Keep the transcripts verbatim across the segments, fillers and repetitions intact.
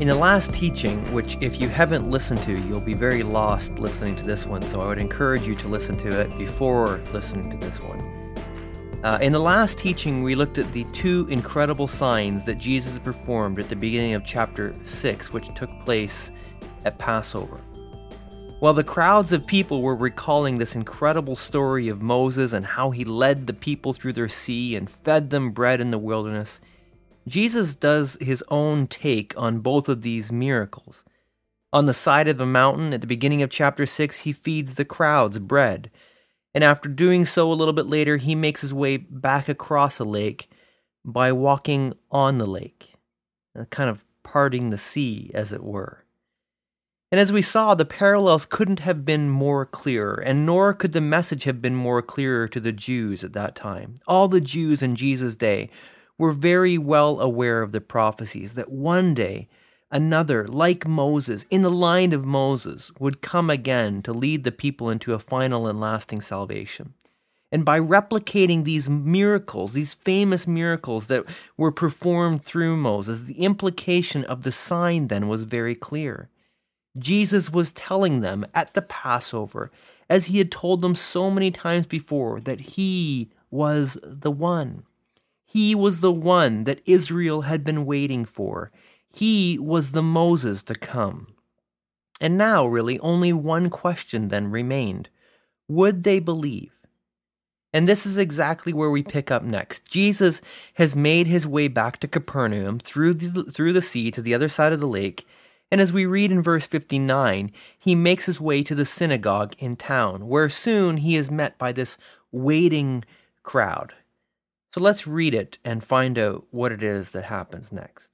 In the last teaching, which if you haven't listened to, you'll be very lost listening to this one, so I would encourage you to listen to it before listening to this one. Uh, in the last teaching, we looked at the two incredible signs that Jesus performed at the beginning of chapter six, which took place at Passover. While the crowds of people were recalling this incredible story of Moses and how he led the people through their sea and fed them bread in the wilderness, Jesus does his own take on both of these miracles. On the side of a mountain at the beginning of chapter six, he feeds the crowds bread. And after doing so a little bit later, he makes his way back across a lake by walking on the lake, kind of parting the sea, as it were. And as we saw, the parallels couldn't have been more clear, and nor could the message have been more clear to the Jews at that time. All the Jews in Jesus' day were very well aware of the prophecies that one day another, like Moses, in the line of Moses, would come again to lead the people into a final and lasting salvation. And by replicating these miracles, these famous miracles that were performed through Moses, the implication of the sign then was very clear. Jesus was telling them at the Passover, as he had told them so many times before, that he was the one. He was the one that Israel had been waiting for. He was the Moses to come. And now, really, only one question then remained. Would they believe? And this is exactly where we pick up next. Jesus has made his way back to Capernaum through the, through the sea to the other side of the lake. And as we read in verse fifty-nine, he makes his way to the synagogue in town, where soon he is met by this waiting crowd. So let's read it and find out what it is that happens next.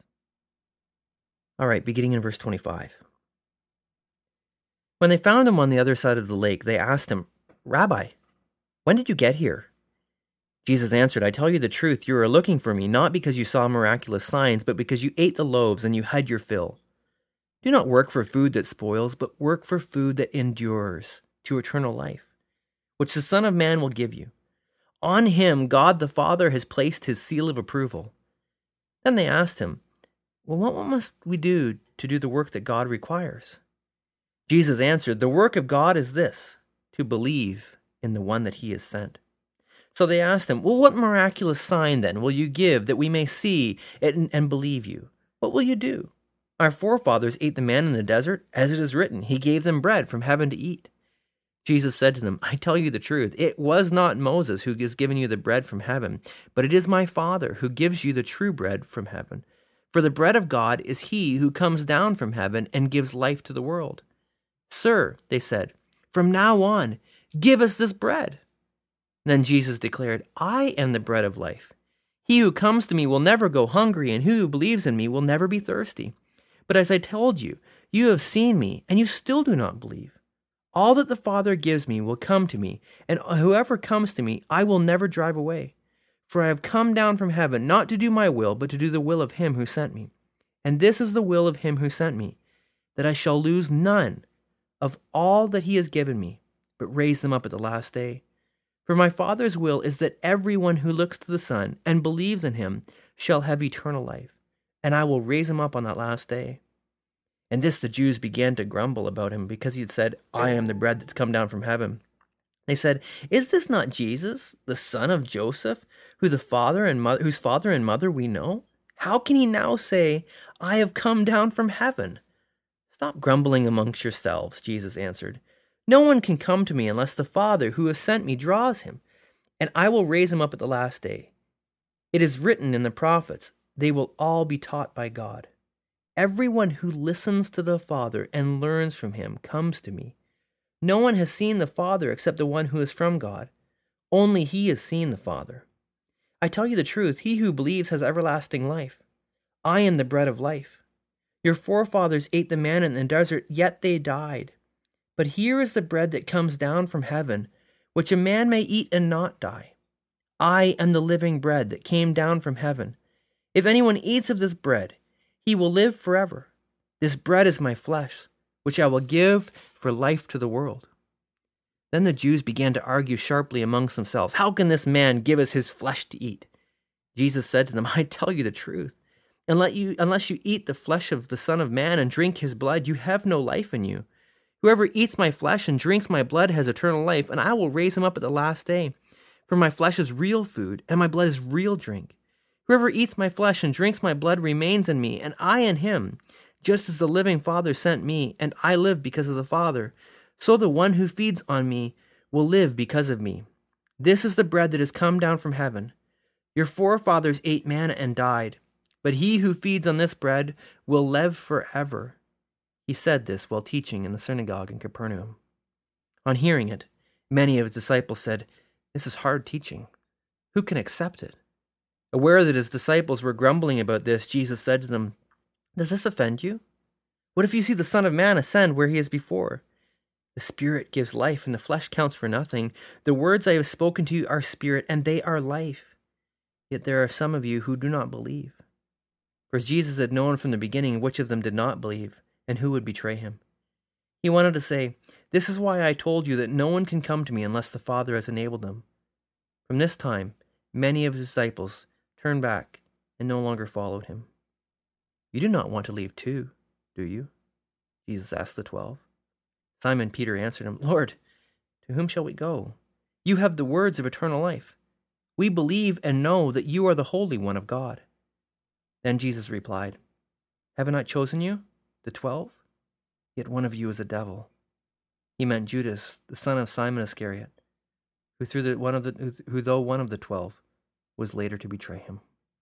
All right, beginning in verse twenty-five. When they found him on the other side of the lake, they asked him, "Rabbi, when did you get here?" Jesus answered, "I tell you the truth, you are looking for me, not because you saw miraculous signs, but because you ate the loaves and you had your fill. Do not work for food that spoils, but work for food that endures to eternal life, which the Son of Man will give you. On him, God the Father has placed his seal of approval." Then they asked him, "Well, what must we do to do the work that God requires?" Jesus answered, "The work of God is this, to believe in the one that he has sent." So they asked him, "Well, what miraculous sign then will you give that we may see it and, and believe you? What will you do? Our forefathers ate the manna in the desert, as it is written, he gave them bread from heaven to eat." Jesus said to them, "I tell you the truth, it was not Moses who has given you the bread from heaven, but it is my Father who gives you the true bread from heaven. For the bread of God is he who comes down from heaven and gives life to the world." "Sir," they said, "from now on, give us this bread." Then Jesus declared, "I am the bread of life. He who comes to me will never go hungry, and he who believes in me will never be thirsty. But as I told you, you have seen me, and you still do not believe. All that the Father gives me will come to me, and whoever comes to me I will never drive away. For I have come down from heaven not to do my will, but to do the will of him who sent me. And this is the will of him who sent me, that I shall lose none of all that he has given me, but raise them up at the last day. For my Father's will is that everyone who looks to the Son and believes in him shall have eternal life, and I will raise him up on that last day." And this the Jews began to grumble about him, because he had said, "I am the bread that's come down from heaven." They said, "Is this not Jesus, the son of Joseph, who the father and mother, whose father and mother we know? How can he now say, 'I have come down from heaven'?" "Stop grumbling amongst yourselves," Jesus answered. "No one can come to me unless the Father who has sent me draws him, and I will raise him up at the last day. It is written in the prophets, they will all be taught by God. Everyone who listens to the Father and learns from him comes to me. No one has seen the Father except the one who is from God. Only he has seen the Father. I tell you the truth, he who believes has everlasting life. I am the bread of life. Your forefathers ate the manna in the desert, yet they died. But here is the bread that comes down from heaven, which a man may eat and not die. I am the living bread that came down from heaven. If anyone eats of this bread, he will live forever. This bread is my flesh, which I will give for life to the world." Then the Jews began to argue sharply amongst themselves, "How can this man give us his flesh to eat?" Jesus said to them, "I tell you the truth. And let you, unless you eat the flesh of the Son of Man and drink his blood, you have no life in you. Whoever eats my flesh and drinks my blood has eternal life, and I will raise him up at the last day. For my flesh is real food, and my blood is real drink. Whoever eats my flesh and drinks my blood remains in me, and I in him. Just as the living Father sent me, and I live because of the Father, so the one who feeds on me will live because of me. This is the bread that has come down from heaven. Your forefathers ate manna and died, but he who feeds on this bread will live forever. He said this while teaching in the synagogue in Capernaum. On hearing it, many of his disciples said, "This is hard teaching. Who can accept it?" Aware that his disciples were grumbling about this, Jesus said to them, "Does this offend you? What if you see the Son of Man ascend where he is before? The Spirit gives life, and the flesh counts for nothing. The words I have spoken to you are spirit, and they are life. Yet there are some of you who do not believe." For Jesus had known from the beginning which of them did not believe, and who would betray him. He wanted to say, "This is why I told you that no one can come to me unless the Father has enabled them." From this time, many of his disciples turned back and no longer followed him. "You do not want to leave too, do you?" Jesus asked the twelve. Simon Peter answered him, "Lord, to whom shall we go? You have the words of eternal life. We believe and know that you are the Holy One of God." Then Jesus replied, "Have I not chosen you, the twelve? Yet one of you is a devil." He meant Judas, the son of Simon Iscariot, who, through the one of the who, though one of the twelve, was later to betray him.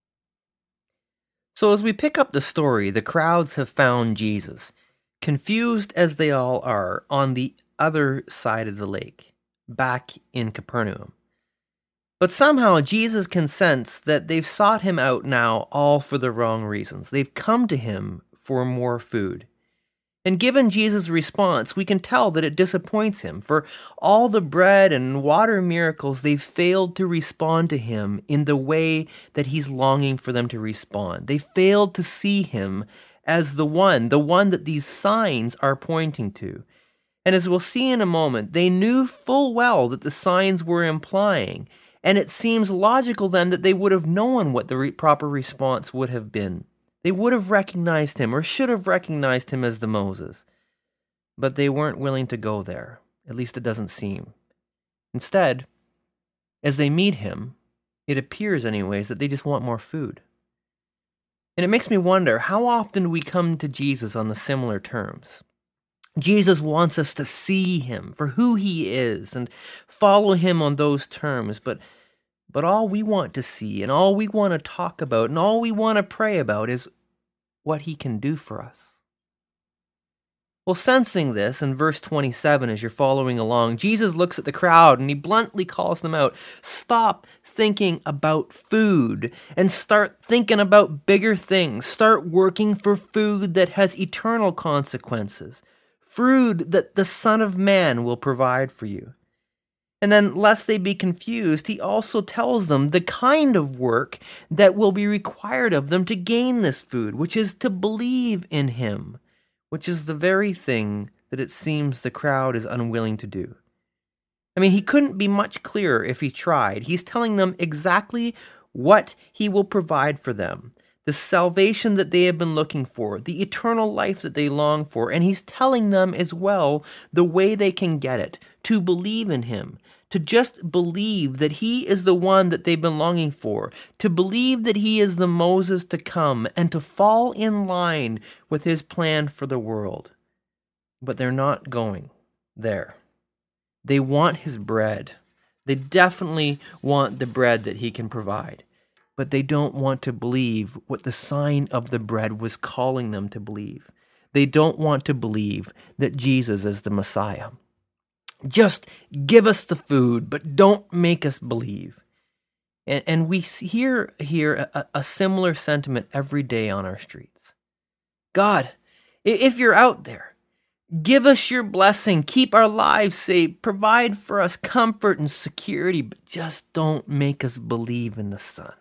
So as we pick up the story, the crowds have found Jesus, confused as they all are, on the other side of the lake, back in Capernaum. But somehow Jesus can sense that they've sought him out now all for the wrong reasons. They've come to him for more food. And given Jesus' response, we can tell that it disappoints him. For all the bread and water miracles, they've failed to respond to him in the way that he's longing for them to respond. They failed to see him as the one, the one that these signs are pointing to. And as we'll see in a moment, they knew full well that the signs were implying. And it seems logical then that they would have known what the re- proper response would have been. They would have recognized him, or should have recognized him as the Moses. But they weren't willing to go there. At least it doesn't seem. Instead, as they meet him, it appears anyways that they just want more food. And it makes me wonder, how often do we come to Jesus on the similar terms? Jesus wants us to see him for who he is and follow him on those terms, but but all we want to see and all we want to talk about and all we want to pray about is what he can do for us. Well, sensing this in verse twenty-seven as you're following along, Jesus looks at the crowd and he bluntly calls them out. Stop thinking about food and start thinking about bigger things. Start working for food that has eternal consequences. Food that the Son of Man will provide for you. And then, lest they be confused, he also tells them the kind of work that will be required of them to gain this food, which is to believe in him, which is the very thing that it seems the crowd is unwilling to do. I mean, he couldn't be much clearer if he tried. He's telling them exactly what he will provide for them. The salvation that they have been looking for, the eternal life that they long for, and he's telling them as well the way they can get it, to believe in him, to just believe that he is the one that they've been longing for, to believe that he is the Moses to come, and to fall in line with his plan for the world. But they're not going there. They want his bread. They definitely want the bread that he can provide. But they don't want to believe what the sign of the bread was calling them to believe. They don't want to believe that Jesus is the Messiah. Just give us the food, but don't make us believe. And, and we hear here a, a similar sentiment every day on our streets. God, if you're out there, give us your blessing, keep our lives safe, provide for us comfort and security, but just don't make us believe in the Son.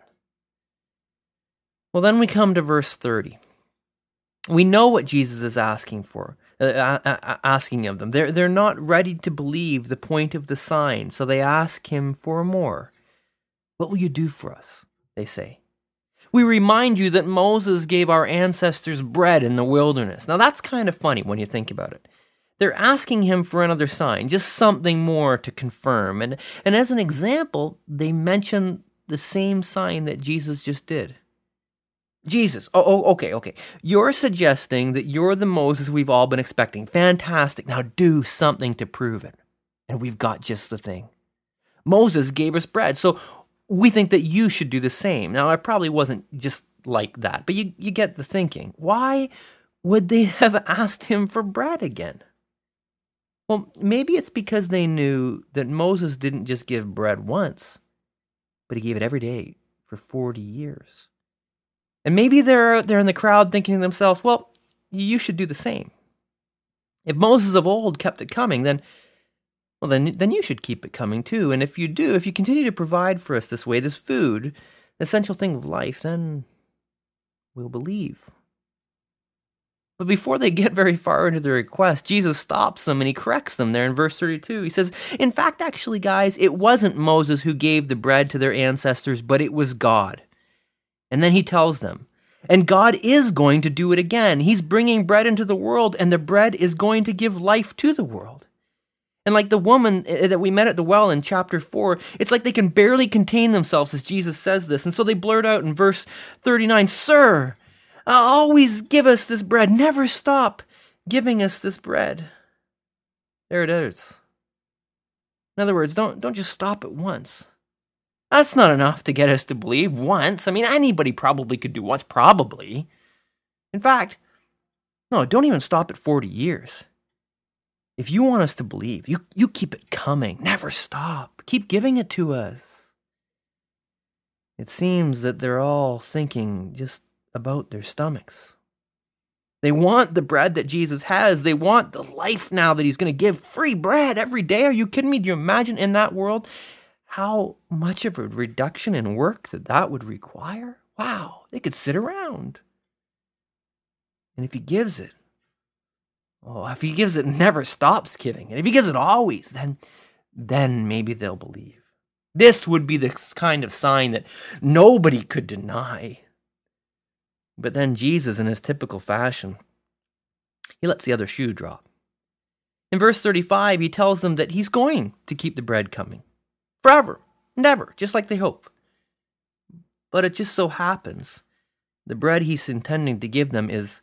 Well, then we come to verse thirty. We know what Jesus is asking for, uh, uh, asking of them. They're, they're not ready to believe the point of the sign, so they ask him for more. What will you do for us? They say. We remind you that Moses gave our ancestors bread in the wilderness. Now that's kind of funny when you think about it. They're asking him for another sign, just something more to confirm. And, and as an example, they mention the same sign that Jesus just did. Jesus, oh, oh, okay, okay. You're suggesting that you're the Moses we've all been expecting. Fantastic. Now do something to prove it. And we've got just the thing. Moses gave us bread, so we think that you should do the same. Now, it probably wasn't just like that, but you, you get the thinking. Why would they have asked him for bread again? Well, maybe it's because they knew that Moses didn't just give bread once, but he gave it every day for forty years. And maybe they're out there in the crowd thinking to themselves, well, you should do the same. If Moses of old kept it coming, then, well, then, then you should keep it coming too. And if you do, if you continue to provide for us this way, this food, an essential thing of life, then we'll believe. But before they get very far into their request, Jesus stops them and he corrects them there in verse thirty-two. He says, in fact, actually, guys, it wasn't Moses who gave the bread to their ancestors, but it was God. And then he tells them, and God is going to do it again. He's bringing bread into the world, and the bread is going to give life to the world. And like the woman that we met at the well in chapter four, it's like they can barely contain themselves as Jesus says this. And so they blurt out in verse thirty-nine, Sir, always give us this bread. Never stop giving us this bread. There it is. In other words, don't, don't just stop at once. That's not enough to get us to believe once. I mean, anybody probably could do once, probably. In fact, no, don't even stop at forty years. If you want us to believe, you, you keep it coming. Never stop. Keep giving it to us. It seems that they're all thinking just about their stomachs. They want the bread that Jesus has. They want the life now that he's going to give. Free bread every day. Are you kidding me? Do you imagine in that world how much of a reduction in work that that would require? Wow, they could sit around. And if he gives it, oh, if he gives it, never stops giving. And if he gives it always, then, then maybe they'll believe. This would be the kind of sign that nobody could deny. But then Jesus, in his typical fashion, he lets the other shoe drop. In verse thirty-five, he tells them that he's going to keep the bread coming. Forever, never, just like they hope. But it just so happens the bread he's intending to give them is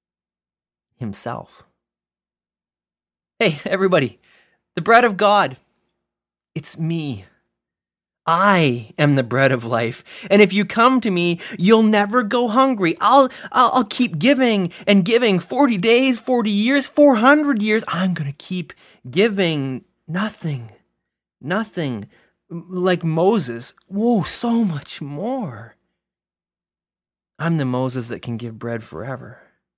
himself. Hey, everybody, the bread of God, it's me. I am the bread of life. And if you come to me, you'll never go hungry. I'll, I'll, I'll keep giving and giving forty days, forty years, four hundred years. I'm going to keep giving nothing, nothing. Like Moses, whoa, so much more. I'm the Moses that can give bread forever.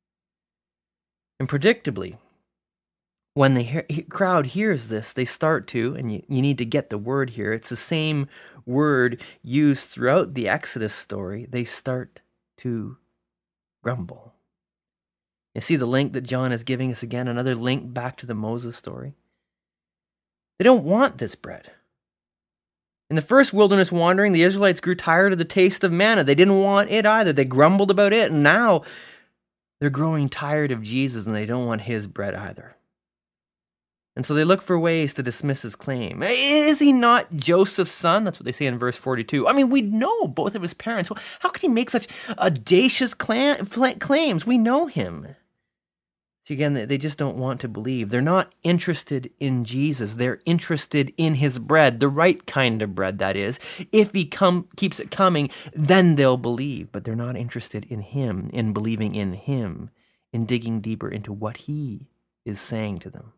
And predictably, when the he- crowd hears this, they start to, and you, you need to get the word here, it's the same word used throughout the Exodus story, they start to grumble. You see the link that John is giving us again, another link back to the Moses story. They don't want this bread. In the first wilderness wandering, the Israelites grew tired of the taste of manna. They didn't want it either. They grumbled about it. And now they're growing tired of Jesus and they don't want his bread either. And so they look for ways to dismiss his claim. Is he not Joseph's son? That's what they say in verse forty-two. I mean, we know both of his parents. How can he make such audacious claims? We know him. See, again, they just don't want to believe. They're not interested in Jesus. They're interested in his bread, the right kind of bread, that is. If he come, keeps it coming, then they'll believe. But they're not interested in him, in believing in him, in digging deeper into what he is saying to them.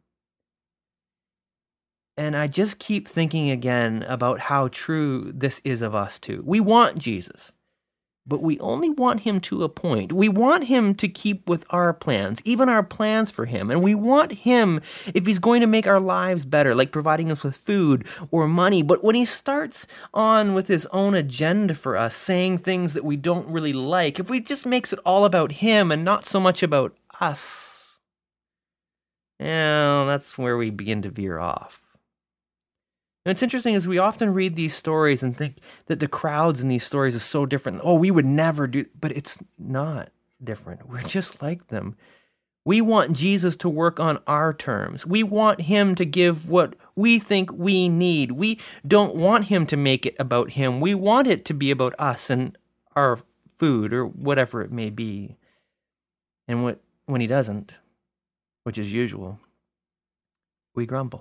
And I just keep thinking again about how true this is of us too. We want Jesus. But we only want him to a point. We want him to keep with our plans, even our plans for him. And we want him if he's going to make our lives better, like providing us with food or money. But when he starts on with his own agenda for us, saying things that we don't really like, if he just makes it all about him and not so much about us, well, that's where we begin to veer off. And it's interesting as we often read these stories and think that the crowds in these stories is so different. Oh, we would never do, but it's not different. We're just like them. We want Jesus to work on our terms. We want him to give what we think we need. We don't want him to make it about him. We want it to be about us and our food or whatever it may be. And what, when he doesn't, which is usual, we grumble.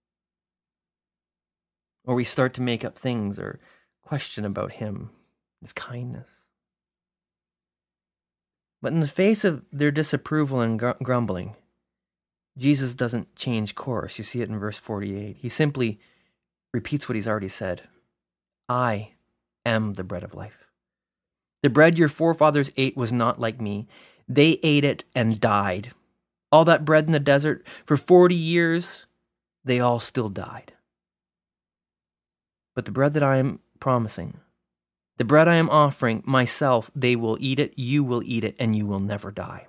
Or we start to make up things or question about him, his kindness. But in the face of their disapproval and gr- grumbling, Jesus doesn't change course. You see it in verse forty-eight. He simply repeats what he's already said. I am the bread of life. The bread your forefathers ate was not like me. They ate it and died. All that bread in the desert for forty years, they all still died. But the bread that I am promising, the bread I am offering myself, they will eat it, you will eat it, and you will never die.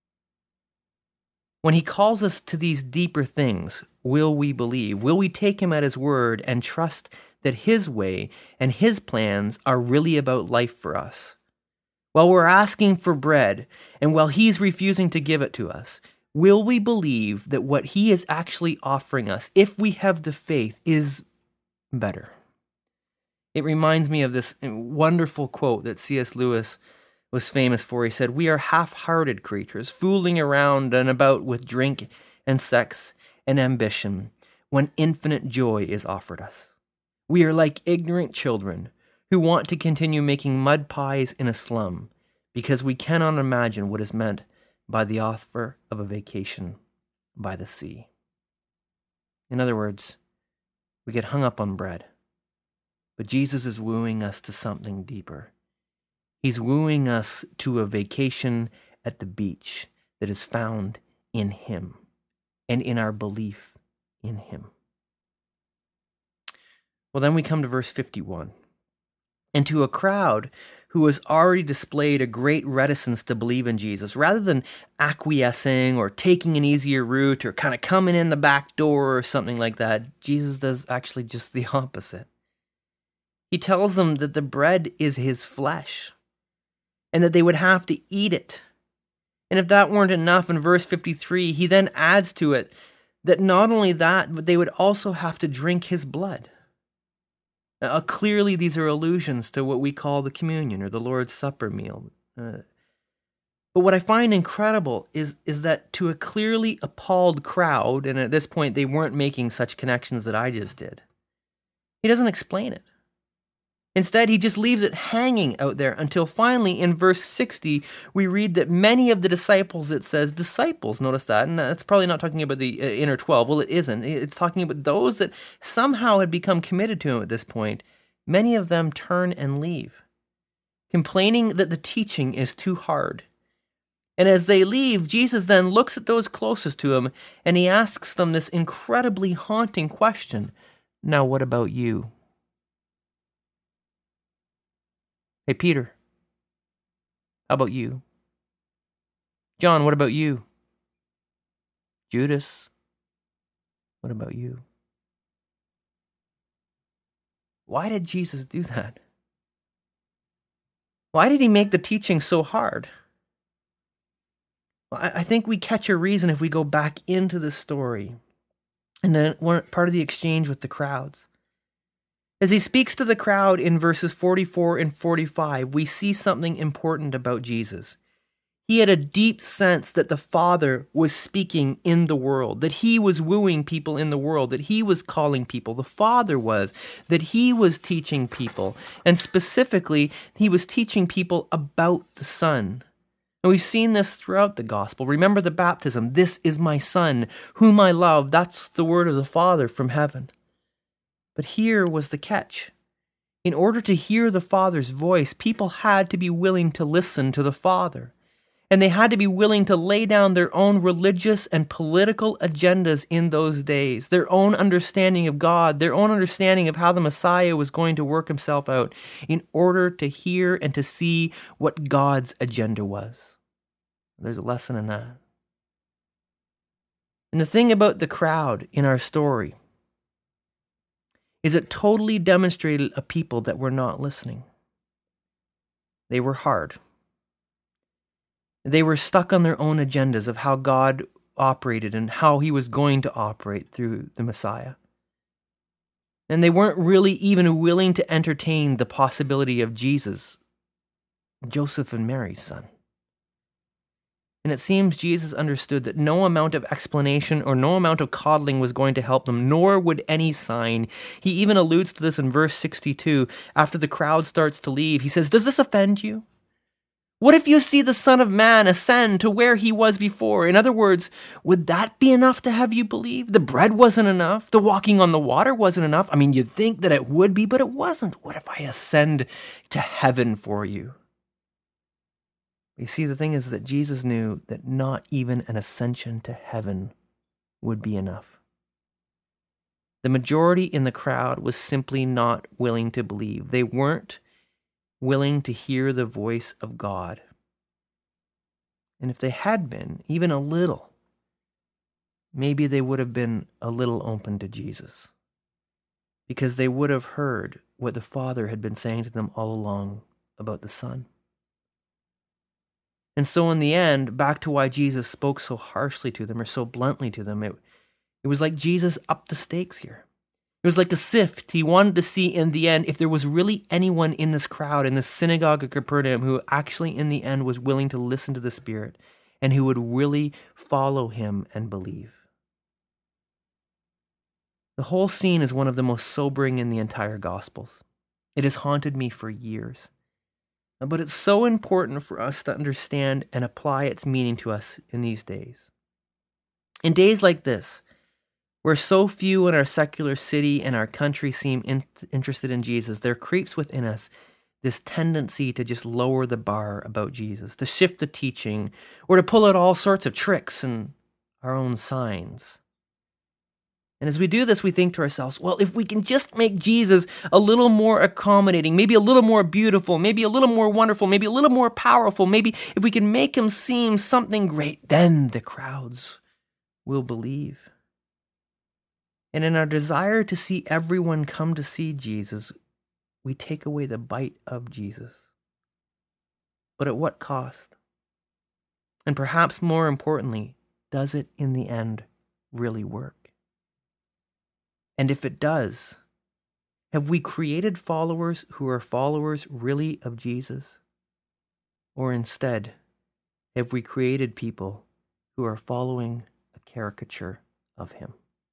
When he calls us to these deeper things, will we believe? Will we take him at his word and trust that his way and his plans are really about life for us? While we're asking for bread, and while he's refusing to give it to us, will we believe that what he is actually offering us, if we have the faith, is better? It reminds me of this wonderful quote that C S Lewis was famous for. He said, "We are half-hearted creatures, fooling around and about with drink and sex and ambition when infinite joy is offered us. We are like ignorant children who want to continue making mud pies in a slum because we cannot imagine what is meant by the offer of a vacation by the sea." In other words, we get hung up on bread. But Jesus is wooing us to something deeper. He's wooing us to a vacation at the beach that is found in him and in our belief in him. Well, then we come to verse fifty-one. And to a crowd who has already displayed a great reticence to believe in Jesus, rather than acquiescing or taking an easier route or kind of coming in the back door or something like that, Jesus does actually just the opposite. He tells them that the bread is his flesh and that they would have to eat it. And if that weren't enough, in verse fifty-three, he then adds to it that not only that, but they would also have to drink his blood. Now, clearly, these are allusions to what we call the communion or the Lord's Supper meal. Uh, but what I find incredible is, is that to a clearly appalled crowd, and at this point they weren't making such connections that I just did, he doesn't explain it. Instead, he just leaves it hanging out there until finally in verse sixty, we read that many of the disciples, it says disciples, notice that, and that's probably not talking about the inner twelve. Well, it isn't. It's talking about those that somehow had become committed to him at this point. Many of them turn and leave, complaining that the teaching is too hard. And as they leave, Jesus then looks at those closest to him and he asks them this incredibly haunting question. Now, what about you? Hey, Peter, how about you? John, what about you? Judas, what about you? Why did Jesus do that? Why did he make the teaching so hard? Well, I think we catch a reason if we go back into the story and then one part of the exchange with the crowds. As he speaks to the crowd in verses forty-four and forty-five, we see something important about Jesus. He had a deep sense that the Father was speaking in the world, that he was wooing people in the world, that he was calling people. The Father was, that he was teaching people. And specifically, he was teaching people about the Son. And we've seen this throughout the gospel. Remember the baptism. This is my Son, whom I love. That's the word of the Father from heaven. But here was the catch. In order to hear the Father's voice, people had to be willing to listen to the Father. And they had to be willing to lay down their own religious and political agendas in those days, their own understanding of God, their own understanding of how the Messiah was going to work himself out in order to hear and to see what God's agenda was. There's a lesson in that. And the thing about the crowd in our story is it totally demonstrated a people that were not listening. They were hard. They were stuck on their own agendas of how God operated and how he was going to operate through the Messiah. And they weren't really even willing to entertain the possibility of Jesus, Joseph and Mary's son. And it seems Jesus understood that no amount of explanation or no amount of coddling was going to help them, nor would any sign. He even alludes to this in verse sixty-two. After the crowd starts to leave, he says, "Does this offend you? What if you see the Son of Man ascend to where he was before?" In other words, would that be enough to have you believe? The bread wasn't enough. The walking on the water wasn't enough. I mean, you'd think that it would be, but it wasn't. What if I ascend to heaven for you? You see, the thing is that Jesus knew that not even an ascension to heaven would be enough. The majority in the crowd was simply not willing to believe. They weren't willing to hear the voice of God. And if they had been, even a little, maybe they would have been a little open to Jesus, because they would have heard what the Father had been saying to them all along about the Son. And so in the end, back to why Jesus spoke so harshly to them or so bluntly to them, it, it was like Jesus upped the stakes here. It was like a sift. He wanted to see in the end if there was really anyone in this crowd, in this synagogue of Capernaum, who actually in the end was willing to listen to the Spirit and who would really follow him and believe. The whole scene is one of the most sobering in the entire Gospels. It has haunted me for years. But it's so important for us to understand and apply its meaning to us in these days. In days like this, where so few in our secular city and our country seem in- interested in Jesus, there creeps within us this tendency to just lower the bar about Jesus, to shift the teaching, or to pull out all sorts of tricks and our own signs. And as we do this, we think to ourselves, well, if we can just make Jesus a little more accommodating, maybe a little more beautiful, maybe a little more wonderful, maybe a little more powerful, maybe if we can make him seem something great, then the crowds will believe. And in our desire to see everyone come to see Jesus, we take away the bite of Jesus. But at what cost? And perhaps more importantly, does it in the end really work? And if it does, have we created followers who are followers really of Jesus? Or instead, have we created people who are following a caricature of him?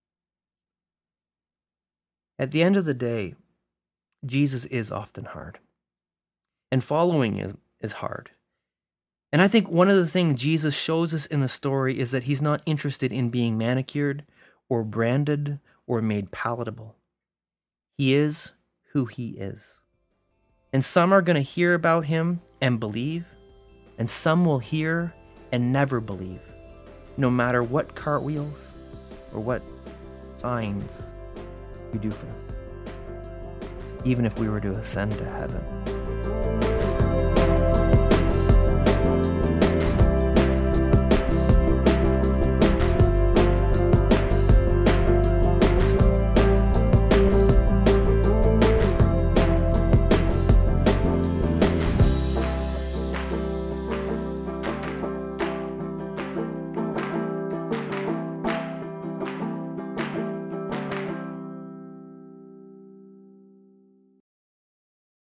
At the end of the day, Jesus is often hard. And following is, is hard. And I think one of the things Jesus shows us in the story is that he's not interested in being manicured or branded or made palatable. He is who he is. And some are going to hear about him and believe, and some will hear and never believe, no matter what cartwheels or what signs we do for them, even if we were to ascend to heaven.